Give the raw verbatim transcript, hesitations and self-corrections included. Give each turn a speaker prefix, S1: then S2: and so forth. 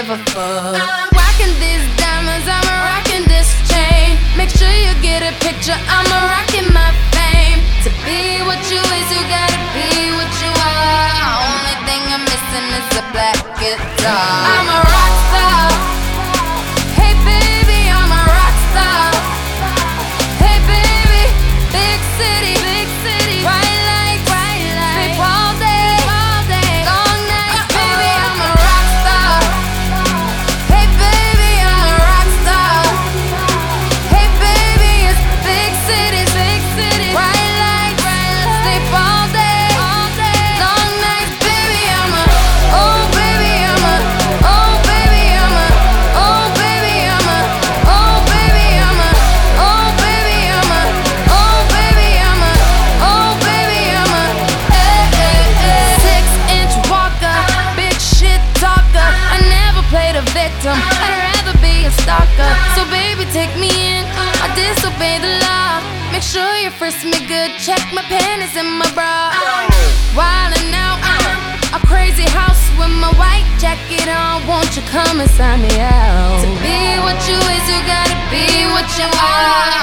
S1: give a fuck. I'm rocking these diamonds, I'm rocking this chain. Make sure you get a picture, I'm rocking my fame. To be what you is, you gotta be what you are. Only thing I'm missing is a black guitar. I'm a rock star. Hey baby, I'm a rock star. Hey baby, big city, big city, bright lights, bright lights, sleep all day, all day, long nights. Baby, I'm a rock star. Hey baby, I'm a rock star. Hey baby, it's big cities, big cities, bright lights, bright lights, sleep all day, all day, long nights. Baby, I'm a, oh baby, I'm a, oh baby, I'm a, oh baby, I'm a, oh baby, I'm a, oh baby, I'm a, oh baby, I'm a, oh baby, I'm a, eh, eh, eh. Six inch walker, big shit talker. I never played a victim, I'd rather be a stalker. So baby, take me in, I disobey the law. Make sure you frisk me good, check my panties and my bra. Wildin' out, a crazy house with my white jacket on. Won't you come and sign me out? To be what you is, you gotta be what you are.